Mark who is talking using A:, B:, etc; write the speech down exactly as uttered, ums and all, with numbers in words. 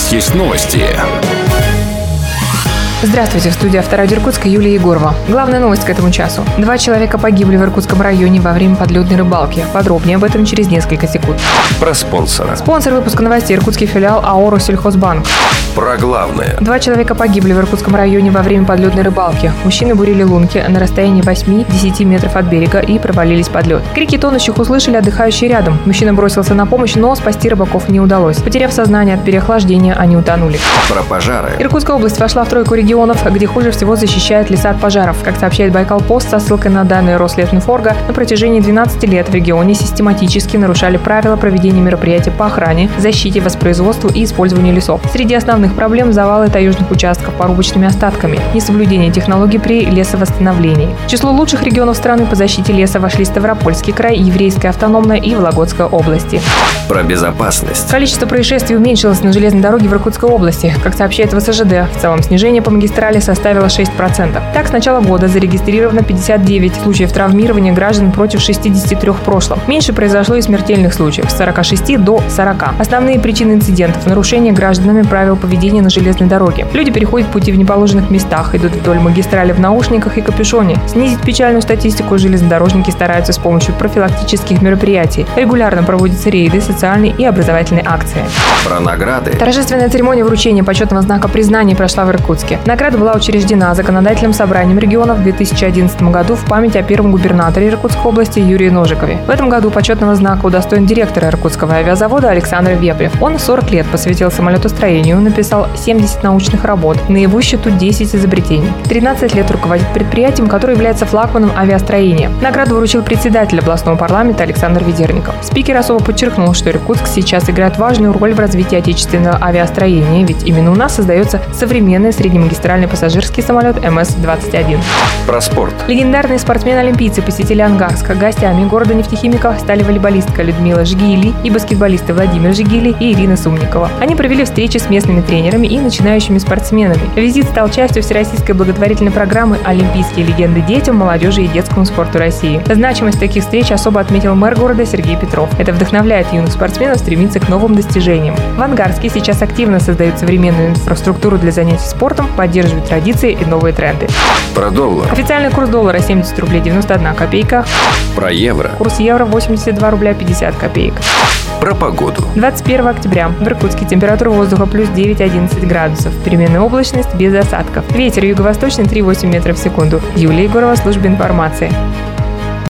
A: Есть новости.
B: Здравствуйте, в студии Авторадио Иркутска Юлия Егорова. Главная новость к этому часу. Два человека погибли в Иркутском районе во время подледной рыбалки. Подробнее об этом через несколько секунд.
A: Про спонсора.
B: Спонсор выпуска новостей — иркутский филиал АО «Россельхозбанк».
A: Про главное.
B: Два человека погибли в Иркутском районе во время подледной рыбалки. Мужчины бурили лунки на расстоянии восемь-десять метров от берега и провалились под лед. Крики тонущих услышали отдыхающие рядом. Мужчина бросился на помощь, но спасти рыбаков не удалось. Потеряв сознание от переохлаждения, они утонули.
A: Про пожары.
B: Иркутская область вошла в тройку регионов, где хуже всего защищает леса от пожаров. Как сообщает Байкал-Пост со ссылкой на данные Рослесинформга, на протяжении двенадцати лет в регионе систематически нарушали правила проведения мероприятий по охране, защите, воспроизводству и использованию лесов. Среди основных проблем — завалы таежных участков порубочными остатками, несоблюдение технологий при лесовосстановлении. В число лучших регионов страны по защите леса вошли Ставропольский край, Еврейская автономная и Вологодская области.
A: Про безопасность.
B: Количество происшествий уменьшилось на железной дороге в Иркутской области. Как сообщает ВСЖД, в целом снижение по магистрали составило шесть процентов. Так, с начала года зарегистрировано пятьдесят девять случаев травмирования граждан против шестидесяти трёх в прошлом. Меньше произошло и смертельных случаев – с сорока шести до сорока. Основные причины инцидентов – нарушение гражданами правил поведения на железной дороге. Люди переходят пути в неположенных местах, идут вдоль магистрали в наушниках и капюшоне. Снизить печальную статистику железнодорожники стараются с помощью профилактических мероприятий. Регулярно проводятся рейды, социальные и образовательные акции.
A: Про награды.
B: Торжественная церемония вручения почетного знака признания прошла в Иркутске. Награда была учреждена законодательным собранием регионов в две тысячи одиннадцатом году в память о первом губернаторе Иркутской области Юрии Ножикове. В этом году почетного знака удостоен директор Иркутского авиазавода Александр Вепрев. Он сорок лет посвятил самолетостроению, написал семьдесят научных работ, на его счету десять изобретений. тринадцать лет руководит предприятием, которое является флагманом авиастроения. Награду вручил председатель областного парламента Александр Ведерников. Спикер особо подчеркнул, что Иркутск сейчас играет важную роль в развитии отечественного авиастроения, ведь именно у нас создается современный среднемагистральный пассажирский самолет эм эс двадцать один.
A: Про спорт.
B: Легендарные спортсмены-олимпийцы посетили Ангарск. Гостями города нефтехимиков стали волейболистка Людмила Жигиили и баскетболисты Владимир Жигиили и Ирина Сумникова. Они провели встречи с местными тренерами и начинающими спортсменами. Визит стал частью всероссийской благотворительной программы «Олимпийские легенды детям, молодежи и детскому спорту России». Значимость таких встреч особо отметил мэр города Сергей Петров. Это вдохновляет юных спортсменов стремиться к новым достижениям. В Ангарске сейчас активно создают современную инфраструктуру для занятий спортом, поддерживают традиции и новые тренды.
A: Про доллар.
B: Официальный курс доллара семьдесят рублей девяносто одна копейка.
A: Про евро.
B: Курс евро восемьдесят два рубля пятьдесят копеек.
A: Про погоду.
B: двадцать первого октября. В Иркутске температура воздуха плюс девять-одиннадцать градусов. Переменная облачность без осадков. Ветер юго-восточный три-восемь метров в секунду. Юлия Егорова, служба информации.